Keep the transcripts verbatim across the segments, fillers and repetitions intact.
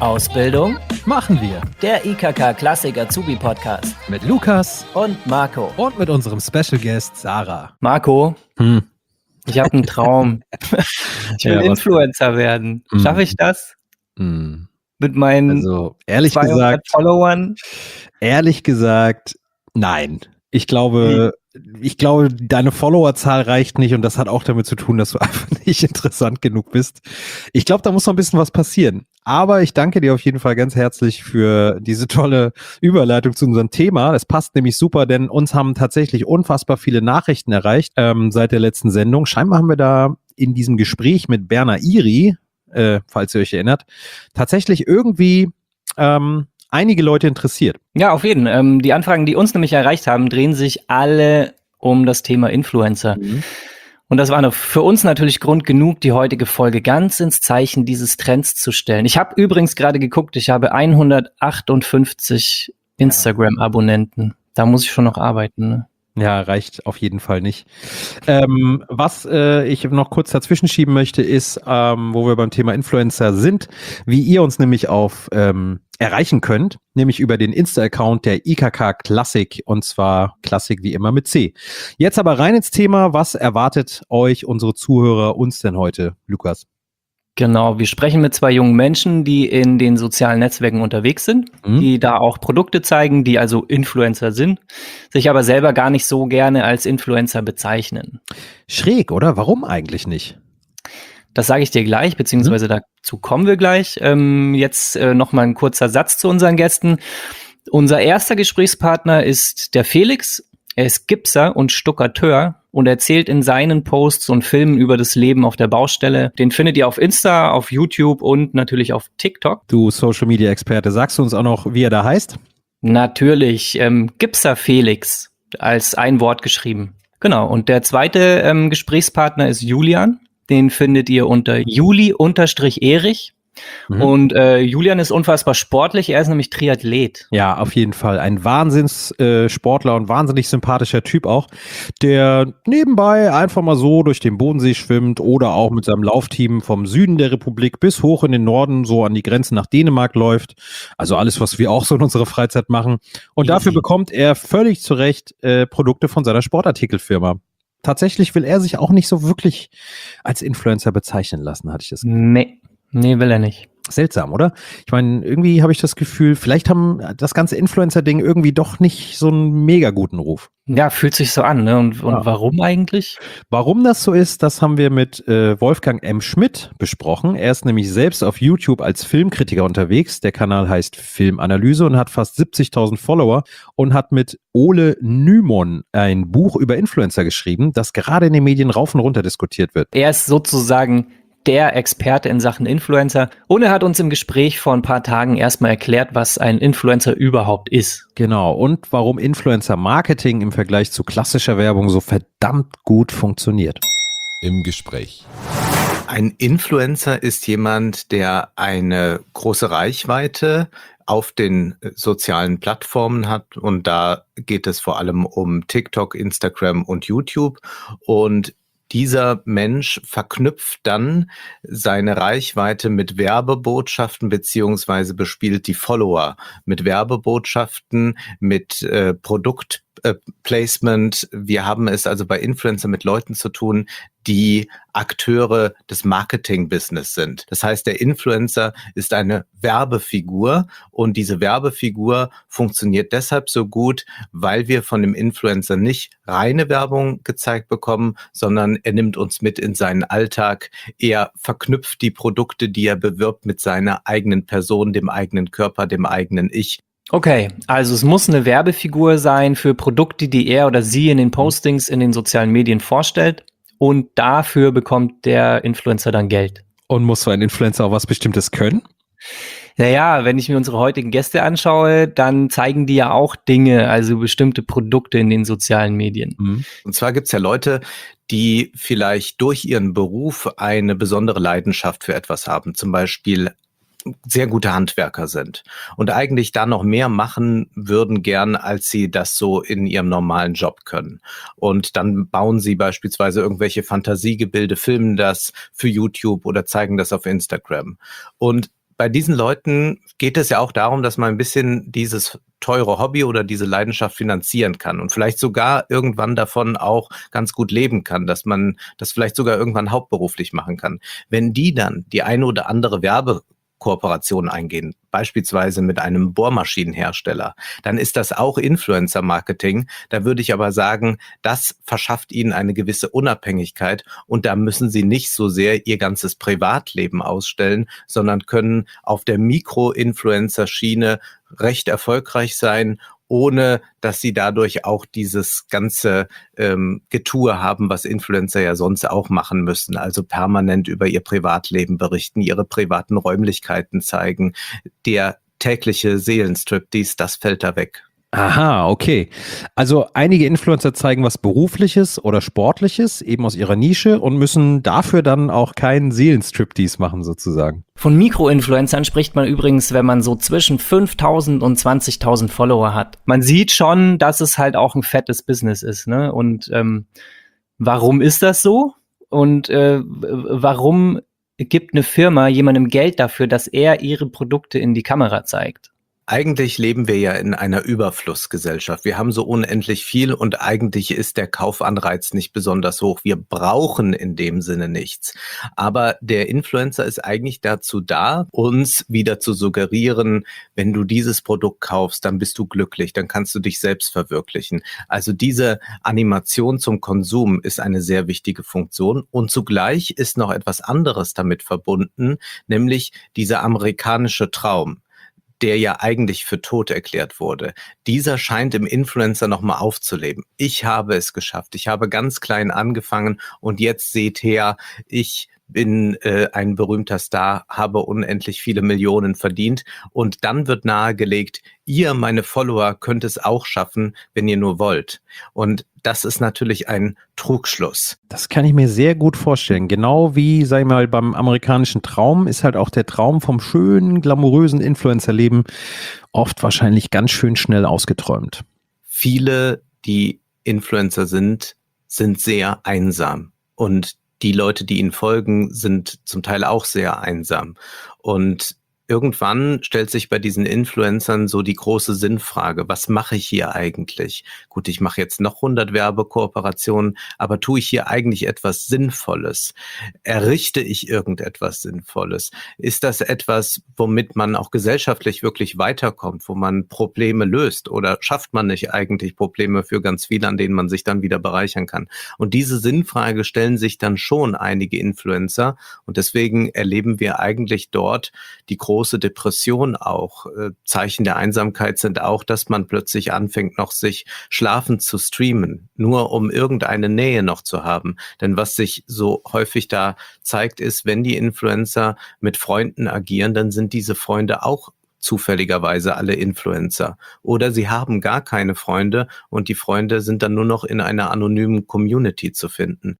Ausbildung machen wir. Der I K K Klassik Azubi Podcast Mit Lukas und Marco. Und mit unserem Special Guest Sarah. Marco, hm. ich habe einen Traum. Ich will ja, Influencer werden. Hm. Schaffe ich das? Hm. Mit meinen also, ehrlich zweihundert gesagt, Followern? Ehrlich gesagt, nein. Ich glaube, ich glaube, deine Followerzahl reicht nicht und das hat auch damit zu tun, dass du einfach nicht interessant genug bist. Ich glaube, da muss noch ein bisschen was passieren. Aber ich danke dir auf jeden Fall ganz herzlich für diese tolle Überleitung zu unserem Thema. Das passt nämlich super, denn uns haben tatsächlich unfassbar viele Nachrichten erreicht ähm, seit der letzten Sendung. Scheinbar haben wir da in diesem Gespräch mit Berner Iri, äh, falls ihr euch erinnert, tatsächlich irgendwie ähm, einige Leute interessiert. Ja, auf jeden Fall. Ähm, die Anfragen, die uns nämlich erreicht haben, drehen sich alle um das Thema Influencer. Mhm. Und das war für uns natürlich Grund genug, die heutige Folge ganz ins Zeichen dieses Trends zu stellen. Ich habe übrigens gerade geguckt, ich habe hundertachtundfünfzig Instagram-Abonnenten. Da muss ich schon noch arbeiten, ne? Ja, reicht auf jeden Fall nicht. Ähm, was äh, ich noch kurz dazwischen schieben möchte, ist, ähm, wo wir beim Thema Influencer sind, wie ihr uns nämlich auf ähm, erreichen könnt, nämlich über den Insta-Account der I K K Klassik, und zwar Klassik wie immer mit C. Jetzt aber rein ins Thema, was erwartet euch, unsere Zuhörer, uns denn heute, Lukas? Genau, wir sprechen mit zwei jungen Menschen, die in den sozialen Netzwerken unterwegs sind, mhm. die da auch Produkte zeigen, die also Influencer sind, sich aber selber gar nicht so gerne als Influencer bezeichnen. Schräg, oder? Warum eigentlich nicht? Das sage ich dir gleich, beziehungsweise mhm. dazu kommen wir gleich. Ähm, jetzt äh, noch mal ein kurzer Satz zu unseren Gästen. Unser erster Gesprächspartner ist der Felix. Er ist Gipser und Stuckateur und erzählt in seinen Posts und Filmen über das Leben auf der Baustelle. Den findet ihr auf Insta, auf YouTube und natürlich auf TikTok. Du Social-Media-Experte, sagst du uns auch noch, wie er da heißt? Natürlich, ähm, Gipser Felix, als ein Wort geschrieben. Genau, und der zweite ähm, Gesprächspartner ist Julian. Den findet ihr unter Juli-Erich. Mhm. Und äh, Julian ist unfassbar sportlich, er ist nämlich Triathlet. Ja, auf jeden Fall. Ein Wahnsinnssportler äh, und wahnsinnig sympathischer Typ auch, der nebenbei einfach mal so durch den Bodensee schwimmt oder auch mit seinem Laufteam vom Süden der Republik bis hoch in den Norden, so an die Grenzen nach Dänemark läuft. Also alles, was wir auch so in unserer Freizeit machen. Und Easy. Dafür bekommt er völlig zu Recht äh, Produkte von seiner Sportartikelfirma. Tatsächlich will er sich auch nicht so wirklich als Influencer bezeichnen lassen, hatte ich das Gefühl. Nee. Nee, will er nicht. Seltsam, oder? Ich meine, irgendwie habe ich das Gefühl, vielleicht haben das ganze Influencer-Ding irgendwie doch nicht so einen mega guten Ruf. Ja, fühlt sich so an, ne? Und, und ja. warum eigentlich? Warum das so ist, das haben wir mit äh, Wolfgang M. Schmidt besprochen. Er ist nämlich selbst auf YouTube als Filmkritiker unterwegs. Der Kanal heißt Filmanalyse und hat fast siebzigtausend Follower und hat mit Ole Nymon ein Buch über Influencer geschrieben, das gerade in den Medien rauf und runter diskutiert wird. Er ist sozusagen der Experte in Sachen Influencer. Und er hat uns im Gespräch vor ein paar Tagen erstmal erklärt, was ein Influencer überhaupt ist. Genau, und warum Influencer-Marketing im Vergleich zu klassischer Werbung so verdammt gut funktioniert. Im Gespräch. Ein Influencer ist jemand, der eine große Reichweite auf den sozialen Plattformen hat. Und da geht es vor allem um TikTok, Instagram und YouTube. Und dieser Mensch verknüpft dann seine Reichweite mit Werbebotschaften beziehungsweise bespielt die Follower mit Werbebotschaften, mit äh, Produktplacement. Äh, Wir haben es also bei Influencer mit Leuten zu tun, die Akteure des Marketing-Business sind. Das heißt, der Influencer ist eine Werbefigur und diese Werbefigur funktioniert deshalb so gut, weil wir von dem Influencer nicht reine Werbung gezeigt bekommen, sondern er nimmt uns mit in seinen Alltag. Er verknüpft die Produkte, die er bewirbt, mit seiner eigenen Person, dem eigenen Körper, dem eigenen Ich. Okay, also es muss eine Werbefigur sein für Produkte, die er oder sie in den Postings in den sozialen Medien vorstellt. Und dafür bekommt der Influencer dann Geld. Und muss so ein Influencer auch was Bestimmtes können? Naja, wenn ich mir unsere heutigen Gäste anschaue, dann zeigen die ja auch Dinge, also bestimmte Produkte in den sozialen Medien. Mhm. Und zwar gibt's ja Leute, die vielleicht durch ihren Beruf eine besondere Leidenschaft für etwas haben. Zum Beispiel sehr gute Handwerker sind und eigentlich da noch mehr machen würden gern, als sie das so in ihrem normalen Job können. Und dann bauen sie beispielsweise irgendwelche Fantasiegebilde, filmen das für YouTube oder zeigen das auf Instagram. Und bei diesen Leuten geht es ja auch darum, dass man ein bisschen dieses teure Hobby oder diese Leidenschaft finanzieren kann und vielleicht sogar irgendwann davon auch ganz gut leben kann, dass man das vielleicht sogar irgendwann hauptberuflich machen kann. Wenn die dann die eine oder andere Werbekooperation eingehen, beispielsweise mit einem Bohrmaschinenhersteller, dann ist das auch Influencer-Marketing. Da würde ich aber sagen, das verschafft ihnen eine gewisse Unabhängigkeit und da müssen sie nicht so sehr ihr ganzes Privatleben ausstellen, sondern können auf der Mikro-Influencer-Schiene recht erfolgreich sein, ohne dass sie dadurch auch dieses ganze ähm, Getue haben, was Influencer ja sonst auch machen müssen. Also permanent über ihr Privatleben berichten, ihre privaten Räumlichkeiten zeigen. Der tägliche Seelenstriptease, das fällt da weg. Aha, okay. Also einige Influencer zeigen was Berufliches oder Sportliches, eben aus ihrer Nische und müssen dafür dann auch keinen Seelenstriptease machen sozusagen. Von Mikroinfluencern spricht man übrigens, wenn man so zwischen fünftausend und zwanzigtausend Follower hat. Man sieht schon, dass es halt auch ein fettes Business ist, ne? Und ähm, warum ist das so? Und äh, warum gibt eine Firma jemandem Geld dafür, dass er ihre Produkte in die Kamera zeigt? Eigentlich leben wir ja in einer Überflussgesellschaft. Wir haben so unendlich viel und eigentlich ist der Kaufanreiz nicht besonders hoch. Wir brauchen in dem Sinne nichts. Aber der Influencer ist eigentlich dazu da, uns wieder zu suggerieren, wenn du dieses Produkt kaufst, dann bist du glücklich, dann kannst du dich selbst verwirklichen. Also diese Animation zum Konsum ist eine sehr wichtige Funktion und zugleich ist noch etwas anderes damit verbunden, nämlich dieser amerikanische Traum, der ja eigentlich für tot erklärt wurde. Dieser scheint im Influencer nochmal aufzuleben. Ich habe es geschafft. Ich habe ganz klein angefangen und jetzt seht her, ich bin äh, ein berühmter Star, habe unendlich viele Millionen verdient und dann wird nahegelegt, ihr, meine Follower, könnt es auch schaffen, wenn ihr nur wollt. Und das ist natürlich ein Trugschluss. Das kann ich mir sehr gut vorstellen. Genau wie, sag ich mal, beim amerikanischen Traum ist halt auch der Traum vom schönen, glamourösen Influencer-Leben oft wahrscheinlich ganz schön schnell ausgeträumt. Viele, die Influencer sind, sind sehr einsam und die Leute, die ihnen folgen, sind zum Teil auch sehr einsam. Und irgendwann stellt sich bei diesen Influencern so die große Sinnfrage, was mache ich hier eigentlich? Gut, ich mache jetzt noch hundert Werbekooperationen, aber tue ich hier eigentlich etwas Sinnvolles? Errichte ich irgendetwas Sinnvolles? Ist das etwas, womit man auch gesellschaftlich wirklich weiterkommt, wo man Probleme löst? Oder schafft man nicht eigentlich Probleme für ganz viele, an denen man sich dann wieder bereichern kann? Und diese Sinnfrage stellen sich dann schon einige Influencer und deswegen erleben wir eigentlich dort die große große Depression auch. Zeichen der Einsamkeit sind auch, dass man plötzlich anfängt, noch sich schlafend zu streamen, nur um irgendeine Nähe noch zu haben. Denn was sich so häufig da zeigt, ist, wenn die Influencer mit Freunden agieren, dann sind diese Freunde auch zufälligerweise alle Influencer. Oder sie haben gar keine Freunde und die Freunde sind dann nur noch in einer anonymen Community zu finden.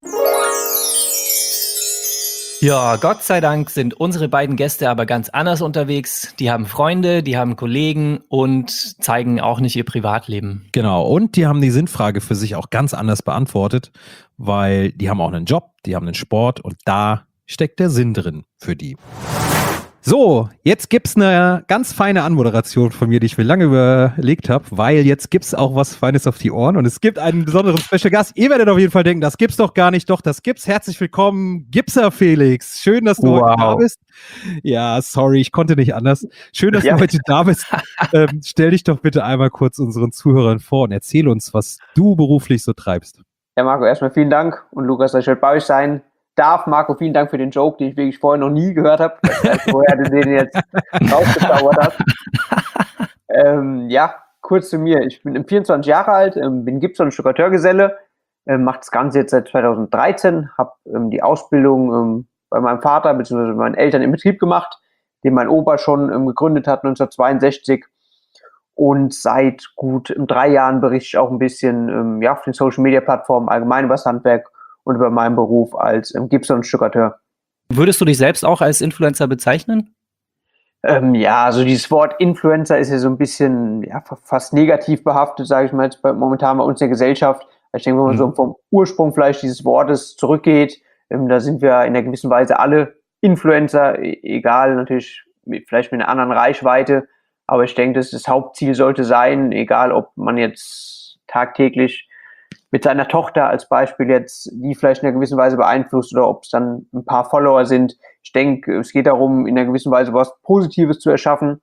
Ja, Gott sei Dank sind unsere beiden Gäste aber ganz anders unterwegs. Die haben Freunde, die haben Kollegen und zeigen auch nicht ihr Privatleben. Genau, und die haben die Sinnfrage für sich auch ganz anders beantwortet, weil die haben auch einen Job, die haben einen Sport und da steckt der Sinn drin für die. So, jetzt gibt's eine ganz feine Anmoderation von mir, die ich mir lange überlegt habe, weil jetzt gibt's auch was Feines auf die Ohren und es gibt einen besonderen Special Gast. Ihr werdet auf jeden Fall denken, das gibt's doch gar nicht, doch das gibt's. Herzlich willkommen, Gipser Felix. Schön, dass du wow. heute da bist. Ja, sorry, ich konnte nicht anders. Schön, dass ja. du heute da bist. Ähm, stell dich doch bitte einmal kurz unseren Zuhörern vor und erzähl uns, was du beruflich so treibst. Ja, Marco, erstmal vielen Dank und Lukas, dass ich heute bei euch sein darf. Marco, vielen Dank für den Joke, den ich wirklich vorher noch nie gehört habe. Woher du den jetzt rausgezaubert hast. ähm, ja, kurz zu mir. Ich bin vierundzwanzig Jahre alt, ähm, bin Gipser und Stuckateurgeselle, ähm, mache das Ganze jetzt seit zweitausenddreizehn, habe ähm, die Ausbildung ähm, bei meinem Vater bzw. meinen Eltern im Betrieb gemacht, den mein Opa schon ähm, gegründet hat, neunzehnhundertzweiundsechzig. Und seit gut ähm, drei Jahren berichte ich auch ein bisschen ähm, ja, auf den Social-Media-Plattformen allgemein über das Handwerk und über meinen Beruf als ähm, Gipser und Stuckateur. Würdest du dich selbst auch als Influencer bezeichnen? Ähm, ja, also dieses Wort Influencer ist ja so ein bisschen ja, fast negativ behaftet, sage ich mal jetzt bei, momentan bei uns in der Gesellschaft. Ich denke, wenn man mhm. so vom Ursprung vielleicht dieses Wortes zurückgeht, ähm, da sind wir in einer gewissen Weise alle Influencer, e- egal natürlich mit, vielleicht mit einer anderen Reichweite. Aber ich denke, dass das Hauptziel sollte sein, egal ob man jetzt tagtäglich mit seiner Tochter als Beispiel jetzt die vielleicht in einer gewissen Weise beeinflusst oder ob es dann ein paar Follower sind. Ich denke, es geht darum, in einer gewissen Weise was Positives zu erschaffen.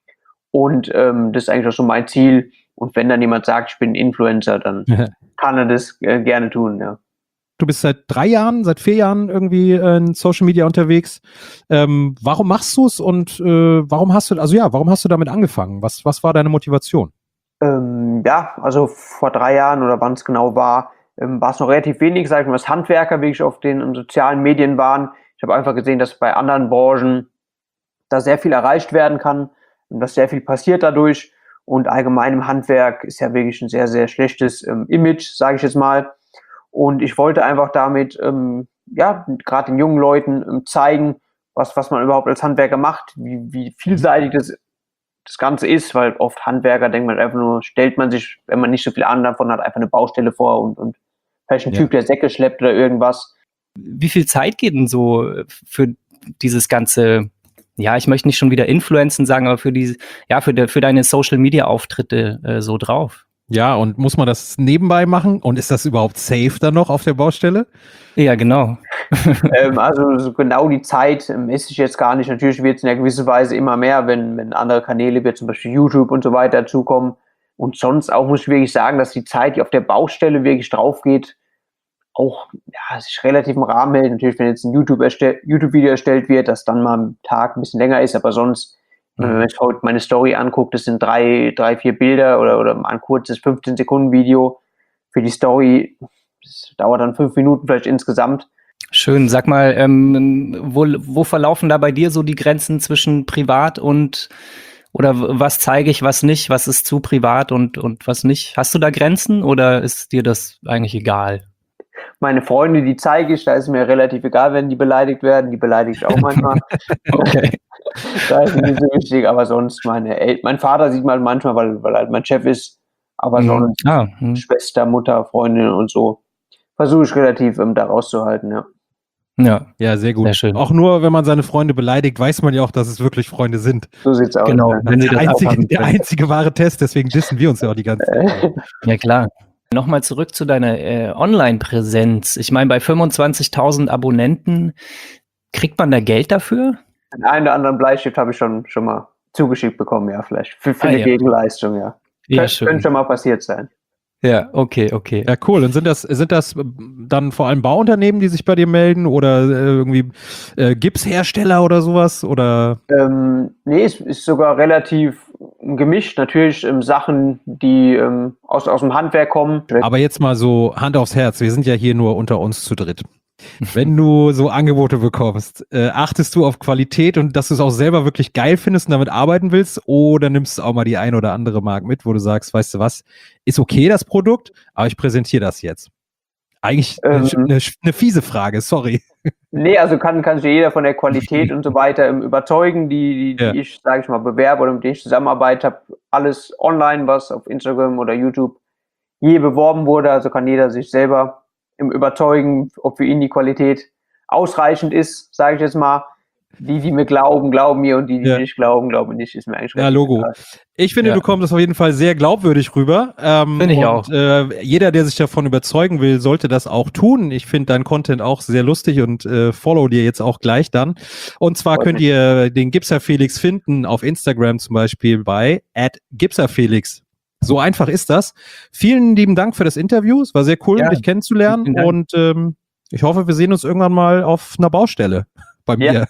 Und ähm, das ist eigentlich auch schon mein Ziel. Und wenn dann jemand sagt, ich bin Influencer, dann kann er das äh, gerne tun, ja. Du bist seit drei Jahren, seit vier Jahren irgendwie in Social Media unterwegs. Ähm, warum machst du es und äh, warum hast du, also ja, warum hast du damit angefangen? Was, was war deine Motivation? Ähm, ja, also vor drei Jahren oder wann es genau war, ähm, war es noch relativ wenig, sag ich mal, dass Handwerker wirklich auf den um, sozialen Medien waren. Ich habe einfach gesehen, dass bei anderen Branchen da sehr viel erreicht werden kann und dass sehr viel passiert dadurch. Und allgemein im Handwerk ist ja wirklich ein sehr, sehr schlechtes ähm, Image, sage ich jetzt mal. Und ich wollte einfach damit, ähm, ja, gerade den jungen Leuten ähm, zeigen, was, was man überhaupt als Handwerker macht, wie, wie vielseitig das, das Ganze ist, weil oft Handwerker denkt man einfach nur, stellt man sich, wenn man nicht so viel Ahnung davon hat, einfach eine Baustelle vor und, und vielleicht ein Ja. Typ, der Säcke schleppt oder irgendwas. Wie viel Zeit geht denn so für dieses ganze, ja, ich möchte nicht schon wieder Influencen sagen, aber für diese, ja, für, de, für deine Social-Media-Auftritte äh, so drauf? Ja, und muss man das nebenbei machen? Und ist das überhaupt safe dann noch auf der Baustelle? Ja, genau. ähm, also so genau die Zeit ähm, messe ich jetzt gar nicht. Natürlich wird es in einer gewissen Weise immer mehr, wenn, wenn andere Kanäle, wie zum Beispiel YouTube und so weiter, dazukommen. Und sonst auch muss ich wirklich sagen, dass die Zeit, die auf der Baustelle wirklich drauf geht, auch ja, sich relativ im Rahmen hält. Natürlich, wenn jetzt ein YouTube erstell- YouTube-Video erstellt wird, das dann mal am Tag ein bisschen länger ist, aber sonst, wenn man sich heute meine Story anguckt, das sind drei, drei, vier Bilder oder, oder ein kurzes fünfzehn Sekunden Video für die Story. Das dauert dann fünf Minuten vielleicht insgesamt. Schön. Sag mal, ähm, wo, wo verlaufen da bei dir so die Grenzen zwischen privat und, oder was zeige ich, was nicht, was ist zu privat und, und was nicht? Hast du da Grenzen oder ist dir das eigentlich egal? Meine Freunde, die zeige ich, da ist mir relativ egal, wenn die beleidigt werden. Die beleidige ich auch manchmal. Okay. Da ist mir nicht so wichtig, aber sonst meine El- mein Vater sieht man manchmal, weil, weil halt mein Chef ist, aber Mhm. sonst Ah, hm. Schwester, Mutter, Freundin und so versuche ich relativ ähm, da rauszuhalten, ja. Ja, Ja, sehr gut. sehr schön. Auch nur, wenn man seine Freunde beleidigt, weiß man ja auch, dass es wirklich Freunde sind. So sieht's aus. Genau, Ja. wenn sie Der das einzige, aufhaben der können. einzige wahre Test, deswegen dissen wir uns ja auch die ganze Zeit. Ja, klar. Nochmal zurück zu deiner äh, Online-Präsenz. Ich meine, bei fünfundzwanzigtausend Abonnenten, kriegt man da Geld dafür? Den einen oder anderen Bleistift habe ich schon, schon mal zugeschickt bekommen, ja, vielleicht. Für, für Ah, eine ja. Gegenleistung, ja. Ja, Könnte schön. könnte schon mal passiert sein. Ja, okay, okay. Ja, cool. Und sind das, sind das dann vor allem Bauunternehmen, die sich bei dir melden oder äh, irgendwie äh, Gipshersteller oder sowas? Oder Ähm, nee, es ist sogar relativ gemischt. Natürlich ähm, Sachen, die ähm, aus, aus dem Handwerk kommen. aber jetzt mal so Hand aufs Herz, wir sind ja hier nur unter uns zu dritt. Wenn du so Angebote bekommst, äh, achtest du auf Qualität und dass du es auch selber wirklich geil findest und damit arbeiten willst, oder nimmst du auch mal die ein oder andere Marke mit, wo du sagst, weißt du was, ist okay das Produkt, aber ich präsentiere das jetzt. Eigentlich eine, Ähm. eine, eine fiese Frage, sorry. Nee, also kann, kann sich jeder von der Qualität und so weiter ähm, überzeugen, die, die, Ja. die ich, sage ich mal, bewerbe oder mit denen ich zusammenarbeite. Habe alles online, was auf Instagram oder YouTube je beworben wurde. Also kann jeder sich selber im überzeugen, ob für ihn die Qualität ausreichend ist, sage ich jetzt mal. Die, die mir glauben, glauben mir und die, die Ja. nicht glauben, glauben nicht, ist mir eigentlich Ja, relativ Logo. egal. Ich finde, Ja. du kommst auf jeden Fall sehr glaubwürdig rüber. Ähm, Finde ich und, auch. Äh, jeder, der sich davon überzeugen will, sollte das auch tun. Ich finde dein Content auch sehr lustig und äh, follow dir jetzt auch gleich dann. Und zwar Freut könnt mich. ihr den Gipser Felix finden auf Instagram zum Beispiel bei at gipserfelix. So einfach ist das. Vielen lieben Dank für das Interview. Es war sehr cool, Ja, dich kennenzulernen. vielen Dank. Und ähm, ich hoffe, wir sehen uns irgendwann mal auf einer Baustelle bei Ja. mir.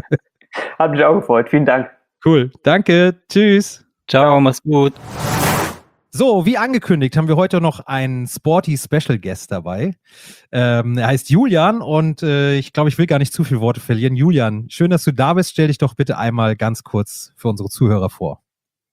Hat mich auch gefreut. Vielen Dank. Cool. Danke. Tschüss. Ciao, mach's gut. So, wie angekündigt, haben wir heute noch einen Sporty Special Guest dabei. Ähm, er heißt Julian und äh, ich glaube, ich will gar nicht zu viele Worte verlieren. Julian, schön, dass du da bist. Stell dich doch bitte einmal ganz kurz für unsere Zuhörer vor.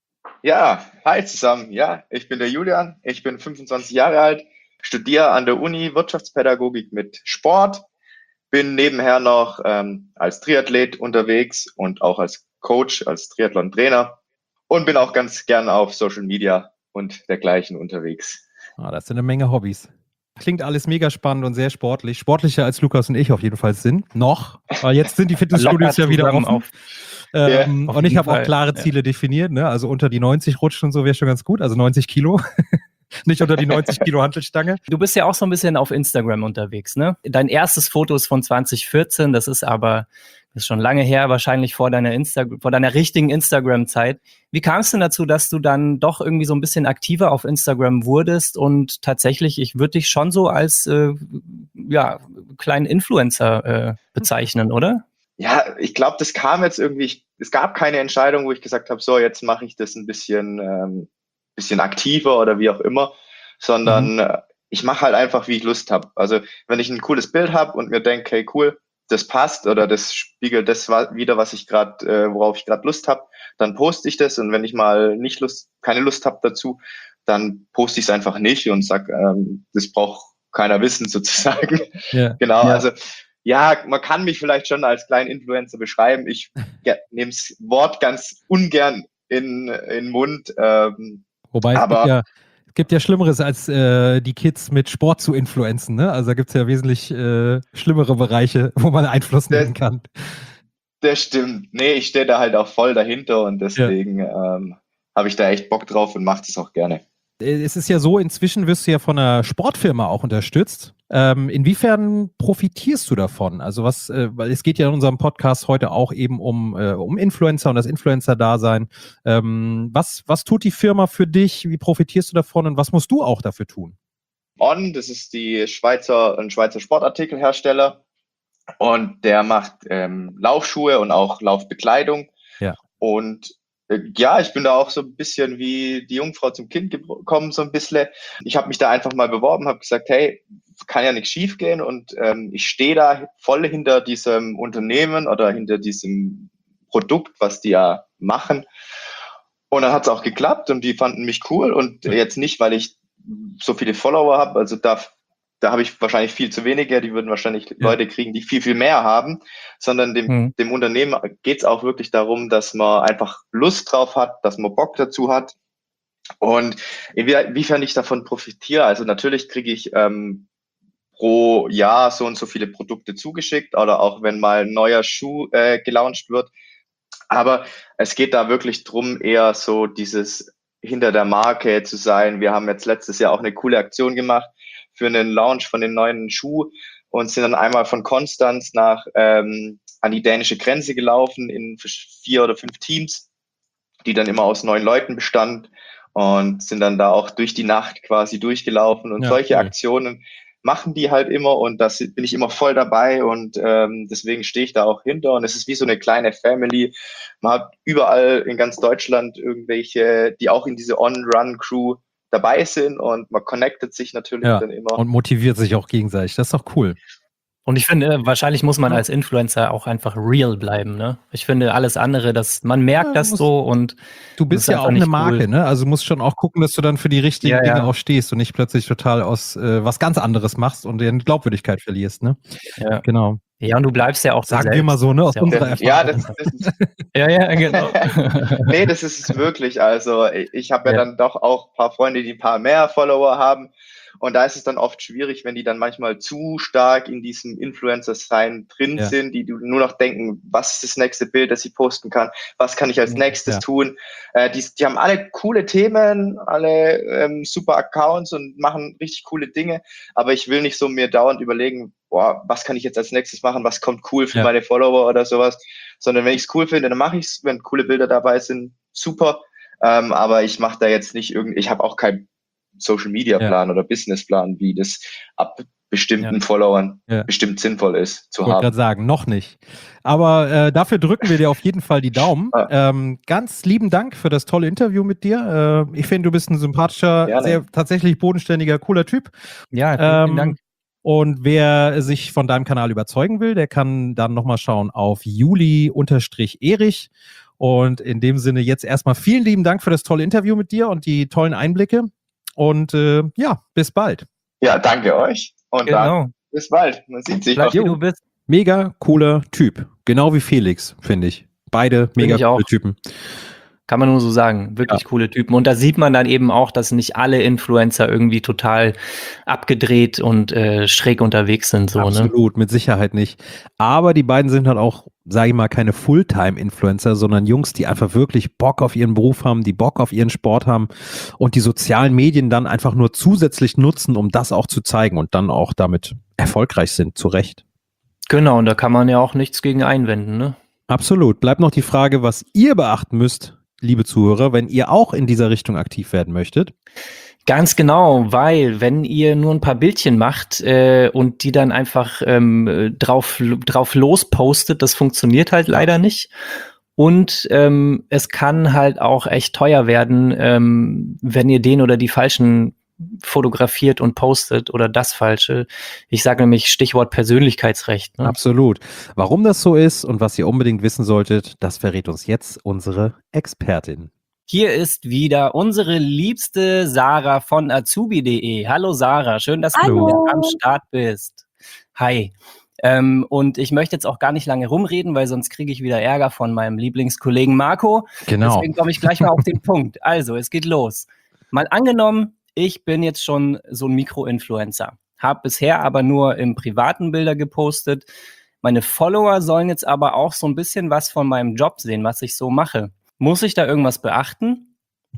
Ja, hi zusammen. Ja, ich bin der Julian. Ich bin fünfundzwanzig Jahre alt, studiere an der Uni Wirtschaftspädagogik mit Sport, bin nebenher noch ähm, als Triathlet unterwegs und auch als Coach, als Triathlon-Trainer und bin auch ganz gern auf Social Media und dergleichen unterwegs. Ah, das sind eine Menge Hobbys. Klingt alles mega spannend und sehr sportlich. Sportlicher als Lukas und ich auf jeden Fall sind. Noch. Aber jetzt sind die Fitnessstudios ja wieder zusammen offen. auf. Ähm, Auf und ich jeden habe auch Fall, klare ja. Ziele definiert, ne? Also unter die neunzig rutschen und so wäre schon ganz gut, also neunzig Kilo. Nicht unter die neunzig Kilo Hantelstange. Du bist ja auch so ein bisschen auf Instagram unterwegs, ne? Dein erstes Foto ist von zwanzig vierzehn, das ist aber das ist schon lange her, wahrscheinlich vor deiner Insta vor deiner richtigen Instagram-Zeit. Wie kam es denn dazu, dass du dann doch irgendwie so ein bisschen aktiver auf Instagram wurdest und tatsächlich, ich würde dich schon so als äh, ja, kleinen Influencer äh, bezeichnen, oder? Ja, ich glaube, das kam jetzt irgendwie, ich, es gab keine Entscheidung, wo ich gesagt habe, so, jetzt mache ich das ein bisschen, ähm, bisschen aktiver oder wie auch immer, sondern Mhm. äh, ich mache halt einfach, wie ich Lust habe. Also wenn ich ein cooles Bild habe und mir denke, hey cool, das passt oder das spiegelt das wa- wieder, was ich gerade, äh, worauf ich gerade Lust habe, dann poste ich das, und wenn ich mal nicht Lust, keine Lust habe dazu, dann poste ich es einfach nicht und sag, ähm, das braucht keiner wissen sozusagen. Ja. Genau, Ja. also ja, man kann mich vielleicht schon als kleinen Influencer beschreiben. Ich ja, nehme das Wort ganz ungern in in den Mund. Ähm, Wobei es aber gibt ja, es gibt ja Schlimmeres, als äh, die Kids mit Sport zu influenzen, ne? Also da gibt es ja wesentlich äh, schlimmere Bereiche, wo man Einfluss das, nehmen kann. das stimmt. Nee, ich stehe da halt auch voll dahinter, und Ja. deswegen ähm, habe ich da echt Bock drauf und mache das auch gerne. Äh, Es ist ja so, inzwischen wirst du ja von einer Sportfirma auch unterstützt. Ähm, inwiefern profitierst du davon? Also was, äh, weil es geht ja in unserem Podcast heute auch eben um, äh, um Influencer und das Influencer-Dasein. Ähm, was, was tut die Firma für dich? Wie profitierst du davon und was musst du auch dafür tun? On, das ist die Schweizer, ein Schweizer Sportartikelhersteller, und der macht ähm, Laufschuhe und auch Laufbekleidung. Ja. Und äh, ja, ich bin da auch so ein bisschen wie die Jungfrau zum Kind gekommen, so ein bisschen. Ich habe mich da einfach mal beworben, habe gesagt, hey, kann ja nichts schief gehen, und ähm, ich stehe da voll hinter diesem Unternehmen oder hinter diesem Produkt, was die ja machen. Und dann hat es auch geklappt und die fanden mich cool, und Ja. jetzt nicht, weil ich so viele Follower habe, also da da habe ich wahrscheinlich viel zu wenige, die würden wahrscheinlich Ja. Leute kriegen, die viel, viel mehr haben, sondern dem, Mhm. dem Unternehmen geht es auch wirklich darum, dass man einfach Lust drauf hat, dass man Bock dazu hat. Und inwiefern ich davon profitiere, also natürlich kriege ich ähm, pro Jahr so und so viele Produkte zugeschickt, oder auch wenn mal ein neuer Schuh äh, gelauncht wird. Aber es geht da wirklich drum, eher so dieses hinter der Marke zu sein. Wir haben jetzt letztes Jahr auch eine coole Aktion gemacht für einen Launch von den neuen Schuh und sind dann einmal von Konstanz nach ähm, an die dänische Grenze gelaufen in vier oder fünf Teams, die dann immer aus neun Leuten bestand, und sind dann da auch durch die Nacht quasi durchgelaufen, und Ja, solche cool. Aktionen machen die halt immer, und das bin ich immer voll dabei, und ähm, deswegen stehe ich da auch hinter, und es ist wie so eine kleine Family. Man hat überall in ganz Deutschland irgendwelche, die auch in diese On-Run-Crew dabei sind, und man connectet sich natürlich Ja. dann immer. Und motiviert sich auch gegenseitig. Das ist doch cool. Und ich finde, wahrscheinlich muss man als Influencer auch einfach real bleiben, ne? Ich finde, alles andere, das, man merkt Ja, das musst- so, und Du das bist ist ja einfach auch eine nicht Marke, cool. ne? Also du musst schon auch gucken, dass du dann für die richtigen Ja, Dinge ja. auch stehst und nicht plötzlich total aus äh, was ganz anderes machst und deine Glaubwürdigkeit verlierst, ne? Ja. Genau. Ja, und du bleibst ja auch du Sagen wir selbst. mal so, ne? Aus Ist ja auch unserer wichtig. Ja, Erfahrung. das, das ist Ja, ja, genau. nee, das ist es wirklich. Also ich, ich habe ja, Ja. dann doch auch ein paar Freunde, die ein paar mehr Follower haben. Und da ist es dann oft schwierig, wenn die dann manchmal zu stark in diesem Influencer-Sein drin Ja. sind, die du nur noch denken, was ist das nächste Bild, das ich posten kann, was kann ich als Ja, nächstes ja. tun. Äh, die, die haben alle coole Themen, alle ähm, super Accounts und machen richtig coole Dinge. Aber ich will nicht so mir dauernd überlegen, boah, was kann ich jetzt als nächstes machen, was kommt cool für Ja. meine Follower oder sowas. Sondern wenn ich es cool finde, dann mache ich es. Wenn coole Bilder dabei sind, super. Ähm, aber ich mache da jetzt nicht irgendwie, ich habe auch keinen Social Media Plan oder Business Plan, wie das ab bestimmten Ja. Followern Ja. bestimmt sinnvoll ist zu Ich wollte haben. gerade sagen, noch nicht. Aber äh, dafür drücken wir dir auf jeden Fall die Daumen. Ja. Ähm, ganz lieben Dank für das tolle Interview mit dir. Äh, ich finde, du bist ein sympathischer, Gerne. sehr tatsächlich bodenständiger, cooler Typ. Ja, vielen, Ähm, vielen Dank. Und wer sich von deinem Kanal überzeugen will, der kann dann nochmal schauen auf Juli-Erich. Und in dem Sinne jetzt erstmal vielen lieben Dank für das tolle Interview mit dir und die tollen Einblicke. Und äh, ja, bis bald. Ja, danke euch. Und dann Genau. bis bald. Man sieht sich. Bleib Auf wie du bist. Mega cooler Typ. Genau wie Felix, finde ich. Beide mega ich coole auch. Typen. Kann man nur so sagen. Wirklich Ja. coole Typen. Und da sieht man dann eben auch, dass nicht alle Influencer irgendwie total abgedreht und äh, schräg unterwegs sind. So, ne? Absolut, mit Sicherheit nicht. Aber die beiden sind halt auch, sage ich mal, keine Fulltime-Influencer, sondern Jungs, die einfach wirklich Bock auf ihren Beruf haben, die Bock auf ihren Sport haben und die sozialen Medien dann einfach nur zusätzlich nutzen, um das auch zu zeigen und dann auch damit erfolgreich sind, zu Recht. Genau, und da kann man ja auch nichts gegen einwenden, ne? Absolut. Bleibt noch die Frage, was ihr beachten müsst, liebe Zuhörer, wenn ihr auch in dieser Richtung aktiv werden möchtet. Ganz genau, weil wenn ihr nur ein paar Bildchen macht äh, und die dann einfach ähm, drauf, drauf lospostet, das funktioniert halt leider nicht. Und ähm, es kann halt auch echt teuer werden, ähm, wenn ihr den oder die falschen fotografiert und postet oder das Falsche. Ich sage nämlich Stichwort Persönlichkeitsrecht. Ne? Absolut. Warum das so ist und was ihr unbedingt wissen solltet, das verrät uns jetzt unsere Expertin. Hier ist wieder unsere liebste Sarah von azubi punkt de. Hallo Sarah, schön, dass Hallo. du wieder am Start bist. Hi. Ähm, und ich möchte jetzt auch gar nicht lange rumreden, weil sonst kriege ich wieder Ärger von meinem Lieblingskollegen Marco. Genau. Deswegen komme ich gleich mal auf den Punkt. Also, es geht los. Mal angenommen, ich bin jetzt schon so ein Mikro-Influencer, habe bisher aber nur im privaten Bilder gepostet. Meine Follower sollen jetzt aber auch so ein bisschen was von meinem Job sehen, was ich so mache. Muss ich da irgendwas beachten?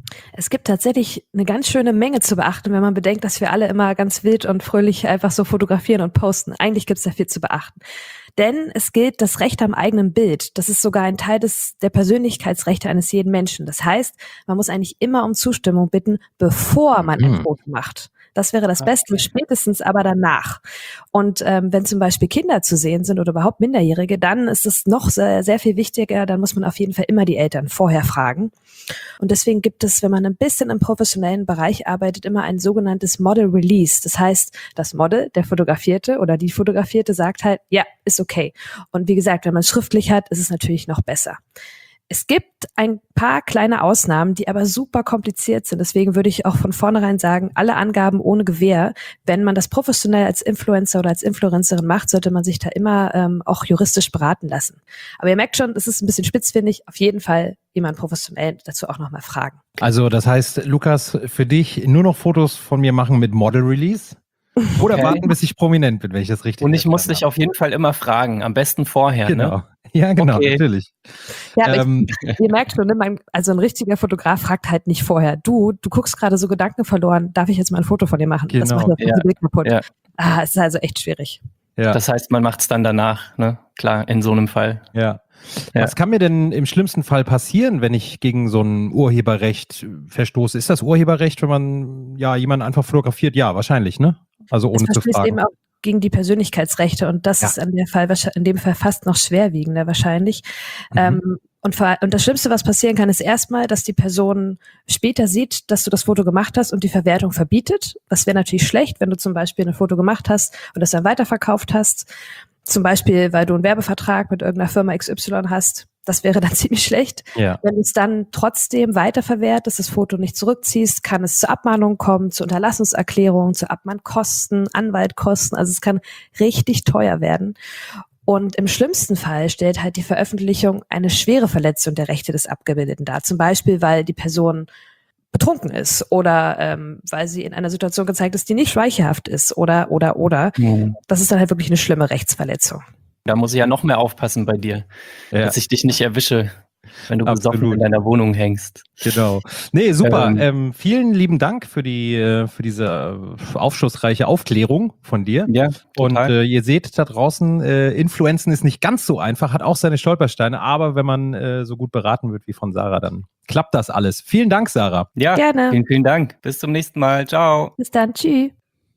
Es gibt tatsächlich eine ganz schöne Menge zu beachten, wenn man bedenkt, dass wir alle immer ganz wild und fröhlich einfach so fotografieren und posten. Eigentlich gibt es da viel zu beachten. Denn es gilt das Recht am eigenen Bild. Das ist sogar ein Teil des, der Persönlichkeitsrechte eines jeden Menschen. Das heißt, man muss eigentlich immer um Zustimmung bitten, bevor man ein Mhm. Foto macht. Das wäre das Beste, Okay. spätestens aber danach. Und ähm, wenn zum Beispiel Kinder zu sehen sind oder überhaupt Minderjährige, dann ist es noch sehr, sehr viel wichtiger. Dann muss man auf jeden Fall immer die Eltern vorher fragen. Und deswegen gibt es, wenn man ein bisschen im professionellen Bereich arbeitet, immer ein sogenanntes Model Release. Das heißt, das Model, der Fotografierte oder die Fotografierte sagt halt, ja, ist okay. Und wie gesagt, wenn man es schriftlich hat, ist es natürlich noch besser. Es gibt ein paar kleine Ausnahmen, die aber super kompliziert sind. Deswegen würde ich auch von vornherein sagen, alle Angaben ohne Gewähr. Wenn man das professionell als Influencer oder als Influencerin macht, sollte man sich da immer ähm, auch juristisch beraten lassen. Aber ihr merkt schon, es ist ein bisschen spitzfindig. Auf jeden Fall jemand professionell dazu auch nochmal fragen. Also das heißt, Lukas, für dich nur noch Fotos von mir machen mit Model Release? Oder Okay. warten, bis ich prominent bin, wenn ich das richtig Und ich muss verstanden dich auf jeden Fall immer fragen, am besten vorher. habe. Genau. Ne? Ja, genau, Okay. natürlich. Ja, aber Ähm, ich, ihr merkt schon, ne, mein, also ein richtiger Fotograf fragt halt nicht vorher. Du, du guckst gerade so Gedanken verloren, darf ich jetzt mal ein Foto von dir machen? Das Genau. macht das Ja. ganze Bild kaputt. Ja. Ah, es ist also echt schwierig. ja, Das heißt, man macht es dann danach, ne? Klar, in so einem Fall. ja. Ja. Was kann mir denn im schlimmsten Fall passieren, wenn ich gegen so ein Urheberrecht verstoße? Ist das Urheberrecht, wenn man ja jemanden einfach fotografiert? Ja, wahrscheinlich, ne? Also ohne Es zu verstößt fragen. eben auch gegen die Persönlichkeitsrechte und das Ja. ist in, der Fall, wahrsch- in dem Fall fast noch schwerwiegender wahrscheinlich. Mhm. Ähm, und, vor, und das Schlimmste, was passieren kann, ist erstmal, dass die Person später sieht, dass du das Foto gemacht hast und die Verwertung verbietet. Das wäre natürlich schlecht, wenn du zum Beispiel ein Foto gemacht hast und das dann weiterverkauft hast. Zum Beispiel, weil du einen Werbevertrag mit irgendeiner Firma X Y hast. Das wäre dann ziemlich schlecht. Ja. Wenn du es dann trotzdem weiterverwertest, das Foto nicht zurückziehst, kann es zur Abmahnung kommen, zur Unterlassungserklärung, zu Abmahnkosten, Anwaltkosten. Also es kann richtig teuer werden. Und im schlimmsten Fall stellt halt die Veröffentlichung eine schwere Verletzung der Rechte des Abgebildeten dar. Zum Beispiel, weil die Person betrunken ist oder ähm, weil sie in einer Situation gezeigt ist, die nicht schmeichelhaft ist oder, oder, oder. Das ist dann halt wirklich eine schlimme Rechtsverletzung. Da muss ich ja noch mehr aufpassen bei dir, Ja. dass ich dich nicht erwische, wenn du besoffen Absolut. in deiner Wohnung hängst. Genau. Nee, super. Ähm, Ähm, vielen lieben Dank für die äh, für diese äh, aufschlussreiche Aufklärung von dir. Ja, Und total. äh, ihr seht da draußen, äh, Influenzen ist nicht ganz so einfach, hat auch seine Stolpersteine, aber wenn man äh, so gut beraten wird wie von Sarah, dann klappt das alles. Vielen Dank, Sarah. Ja, Gerne. vielen, vielen Dank. Bis zum nächsten Mal. Ciao. Bis dann. Tschüss.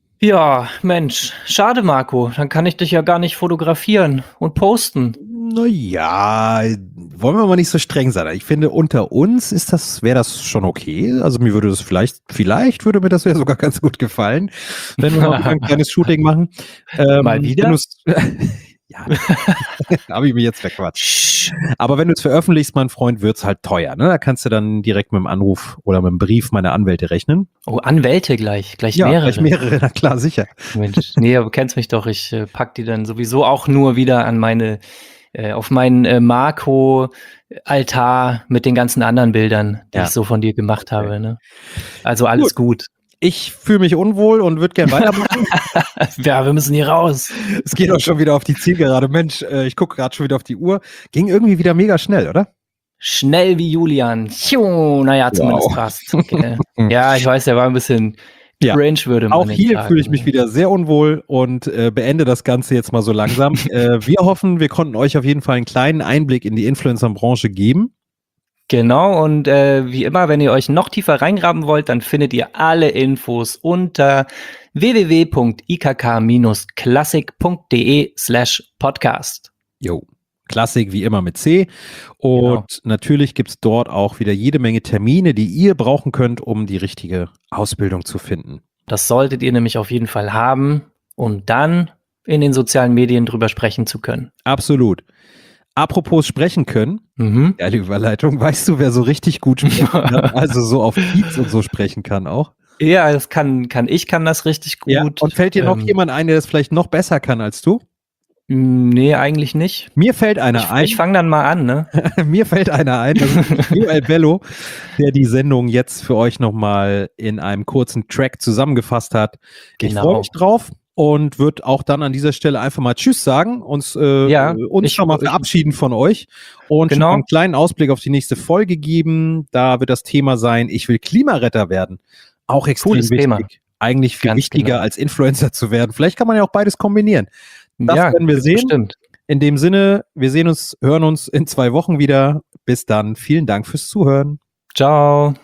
Ja, Mensch, schade, Marco. Dann kann ich dich ja gar nicht fotografieren und posten. Naja, wollen wir mal nicht so streng sein. Ich finde, unter uns ist das, wäre das schon okay. Also mir würde das vielleicht, vielleicht würde mir das ja sogar ganz gut gefallen, wenn wir mal ein kleines Shooting machen. Ähm, Mal wieder? wenn du's- ja, habe ich mich jetzt verquatscht. Aber wenn du es veröffentlichst, mein Freund, wird's halt teuer. Ne? Da kannst du dann direkt mit dem Anruf oder mit dem Brief meiner Anwälte rechnen. Oh, Anwälte gleich. Gleich Ja, mehrere. gleich mehrere, na klar, sicher. Mensch, nee, aber du kennst mich doch. Ich äh, pack die dann sowieso auch nur wieder an meine äh, auf meinen äh, Marco-Altar mit den ganzen anderen Bildern, die Ja. ich so von dir gemacht Okay. habe. Ne? Also alles gut. Ich fühle mich unwohl und würde gerne weitermachen. Ja, wir müssen hier raus. Es geht auch schon wieder auf die Zielgerade. Mensch, äh, ich gucke gerade schon wieder auf die Uhr. Ging irgendwie wieder mega schnell, oder? Schnell wie Julian. Tschu, naja, zumindest Wow. fast. Okay. Ja, ich weiß, der war ein bisschen Ja. cringe, würde man Auch den hier sagen, fühle ich mich ne? wieder sehr unwohl und äh, beende das Ganze jetzt mal so langsam. äh, wir hoffen, wir konnten euch auf jeden Fall einen kleinen Einblick in die Influencer-Branche geben. Genau, und äh, wie immer, wenn ihr euch noch tiefer reingraben wollt, dann findet ihr alle Infos unter w w w punkt i k k bindestrich klassik punkt d e slash podcast. Jo. Klassik wie immer mit C. Und Genau. natürlich gibt es dort auch wieder jede Menge Termine, die ihr brauchen könnt, um die richtige Ausbildung zu finden. Das solltet ihr nämlich auf jeden Fall haben, um dann in den sozialen Medien drüber sprechen zu können. Absolut. Apropos sprechen können, Mhm. geile Überleitung, weißt du, wer so richtig gut sprechen kann? Also so auf Kiez und so sprechen kann auch. Ja, das kann, kann ich, kann das richtig gut. Ja. Und fällt dir noch Ähm, jemand ein, der das vielleicht noch besser kann als du? Nee, eigentlich nicht. Mir fällt einer Ich, ein. ich fange dann mal an, ne? Mir fällt einer ein, das ist Joel Bello, der die Sendung jetzt für euch nochmal in einem kurzen Track zusammengefasst hat. Ich Genau. freue mich drauf und würde auch dann an dieser Stelle einfach mal Tschüss sagen, uns, äh, Ja, uns ich- schon mal ich- verabschieden von euch und Genau. schon einen kleinen Ausblick auf die nächste Folge geben. Da wird das Thema sein, ich will Klimaretter werden. Auch extrem Cooles wichtig. Thema. Eigentlich viel Ganz wichtiger genau. als Influencer zu werden. Vielleicht kann man ja auch beides kombinieren. Das ja, werden wir sehen. Bestimmt. In dem Sinne, wir sehen uns, hören uns in zwei Wochen wieder. Bis dann. Vielen Dank fürs Zuhören. Ciao.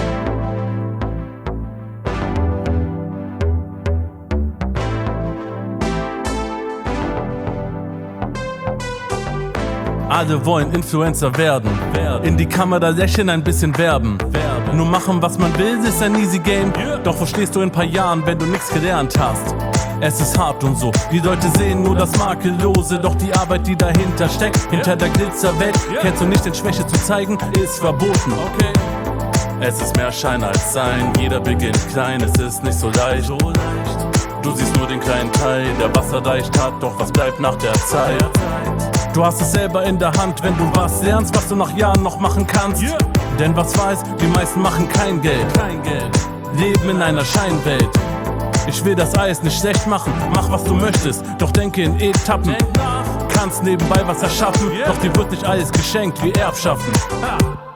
Alle wollen Influencer werden. In die Kamera lächeln, ein bisschen werben. Nur machen, was man will, ist ein easy game. Doch wo stehst du in ein paar Jahren, wenn du nichts gelernt hast? Es ist hart und so. Die Leute sehen nur das Makellose, doch die Arbeit, die dahinter steckt, hinter der Glitzerwelt, kennst du nicht, denn Schwäche zu zeigen, ist verboten. Okay. Es ist mehr Schein als Sein, jeder beginnt klein, es ist nicht so leicht. Du siehst nur den kleinen Teil, der was erreicht hat, doch was bleibt nach der Zeit? Du hast es selber in der Hand, wenn du was lernst, was du nach Jahren noch machen kannst. Denn was weiß, die meisten machen kein Geld. Leben in einer Scheinwelt. Ich will das Eis nicht schlecht machen, mach was du möchtest, doch denke in Etappen. Kannst nebenbei was erschaffen, doch dir wird nicht alles geschenkt wie Erbschaften.